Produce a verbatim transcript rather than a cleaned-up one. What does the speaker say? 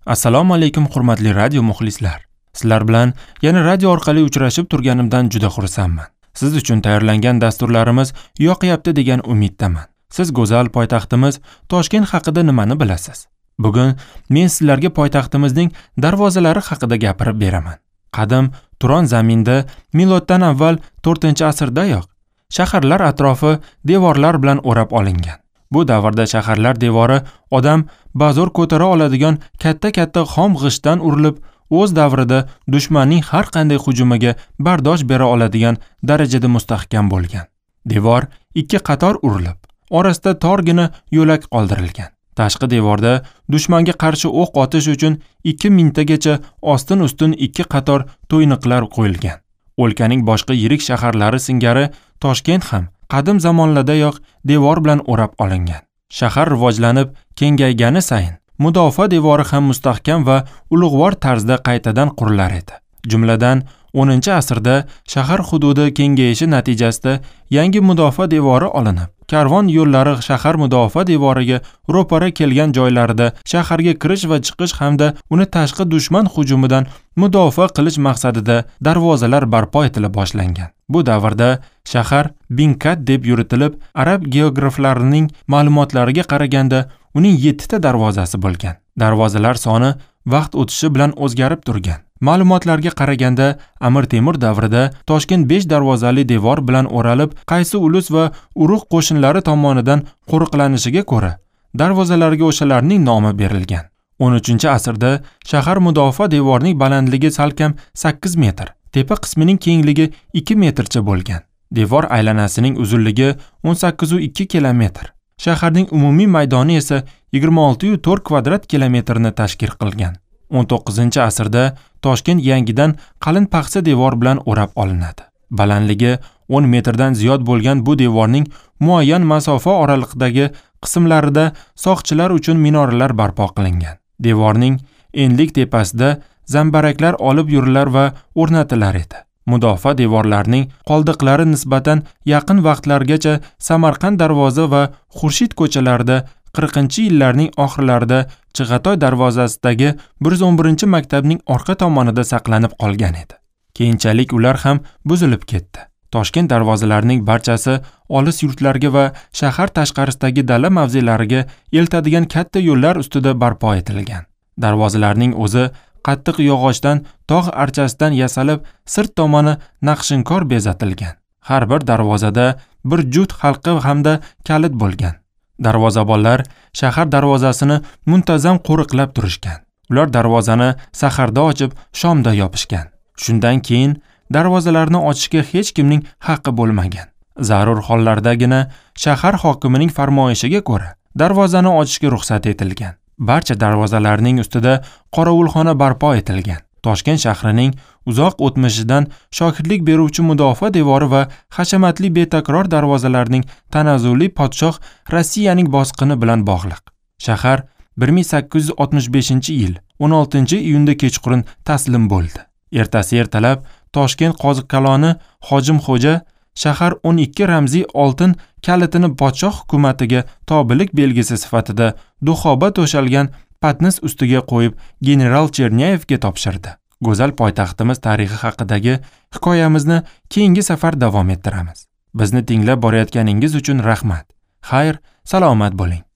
Assalomu alaykum hurmatli radio muxlislar. Sizlar bilan yana radio orqali uchrashib turganimdan juda xursandman. Siz uchun tayyorlangan dasturlarimiz yoqyapti degan umiddaman. Siz go'zal poytaxtimiz Toshkent haqida nimani bilasiz? Bugun men sizlarga poytaxtimizning darvozalari haqida gapirib beraman. Qadim Turon zaminda miloddan avval to'rtinchi asrdayoq shaharlar atrofi devorlar bilan o'rab olingan. Bu davrda shaharlar devori odam bazo'r ko'tara oladigan katta-katta xom g'ishtdan urilib, o'z davrida dushmanning har qanday hujumiga bardosh bera oladigan darajada mustahkam bo'lgan. Devor ikki qator urilib, orasida torgina yo'lak qoldirilgan. Tashqi devorda dushmanga qarshi o'q otish uchun ikki mingtagacha ostin-ustin ikki qator to'yniqlar qo'yilgan. O'lkaning boshqa yirik shaharlari singari Toshkent ham qadim zamonlardayoq devor bilan o'rab olingan. Shahar rivojlanib, kengaygani sayin mudofaa devori ham mustahkam va ulug'vor tarzda qaytadan qurilar edi. Jumladan, o'ninchi asrda shahar hududi kengayishi natijasida yangi mudofaa devori olinib, karvon yo'llari shahar mudofaa devoriga ro'para kelgan joylarida shaharga kirish va chiqish hamda uni tashqi dushman hujumidan mudofaa qilish maqsadida darvozalar barpo etila boshlangan. Bu davrda shahar Binkat deb yuritilib, arab geograflarining ma'lumotlariga qaraganda uning yetti ta darvozasi bo'lgan. Darvozalar soni vaqt o'tishi bilan o'zgarib turgan. Ma'lumotlarga qaraganda Amir Temur davrida Toshkent besh darvozali devor bilan o'ralib, qaysi ulus va urug' qo'shinlari tomonidan qo'riqlanishiga ko'ra darvozalarga o'shalarning nomi berilgan. o'n uchinchi asrda shahar mudofaa devorining balandligi salkam sakkiz metr, tepa qismining kengligi ikki metrcha bo'lgan. Devor aylanasining uzunligi o'n sakkiz nuqta ikki kilometr. Shaharning umumiy maydoni esa yigirma olti nuqta to'rt kvadrat kilometrni tashkil qilgan. o'n to'qqizinchi asrda Toshkent yangidan qalin paxsa devor bilan o'rab olinadi. Balandligi o'n metrdan ziyod bo'lgan bu devorning muayyan masofa oraliqdagi qismlarida soqchilar uchun minoralar barpo qilingan. Devorning enlik tepasida zambaraklar olib yurilar va o'rnatilar edi. Mudofaa devorlarining qoldiqlari nisbatan yaqin vaqtlargacha Samarqand darvoza va Xurshid ko'chalarida qirqinchi yillarning oxirlarida Chig'atoy darvozasidagi bir yuz o'n birinchi maktabning orqa tomonida saqlanib qolgan edi. Keyinchalik ular ham buzilib ketdi. Toshkent darvozalarining barchasi olis yurtlarga va shahar tashqarisidagi dala mavzelariga eltadigan katta yo'llar ustida barpo etilgan. Darvozalarning o'zi qattiq yog'ochdan tog' archasidan yasalib, sirt tomoni naqshinkor bezatilgan. Har bir darvozada bir juft halqa hamda kalit bo'lgan. Darvozabonlar shahar darvozasini muntazam qo'riqlab turishgan. Ular darvozani saharda ochib, shomda yopishgan. Shundan keyin darvozalarni ochishga hech kimning haqqi bo'lmagan. Zarur hollardagina shahar hokimining farmoyishiga ko'ra darvozani ochishga ruxsat etilgan. Barcha darvozalarning ustida qorovulxona barpo etilgan. Toshkent shahrining uzoq o'tmishidan shohidlik beruvchi mudofaa devori va hashamatli betakror darvozalarning tanazzuli podshoh Rossiyaning bosqini bilan bog'liq. Shahar bir ming sakkiz yuz oltmish beshinchi yil o'n oltinchi iyunda kechqurun taslim bo'ldi. Ertasi ertalab Toshkent qoziqkaloni Hojim Xo'ja shahar o'n ikki ramziy oltin kalitini podshoh hukumatiga tobelik belgisi sifatida duxoba to'shalgan patnis ustiga qo'yib general Cherniyevga topshirdi. Go'zal poytaxtimiz tarixi haqidagi hikoyamizni keyingi safar davom ettiramiz. Bizni tinglab borayotganingiz uchun rahmat. Xayr, salomat bo'ling.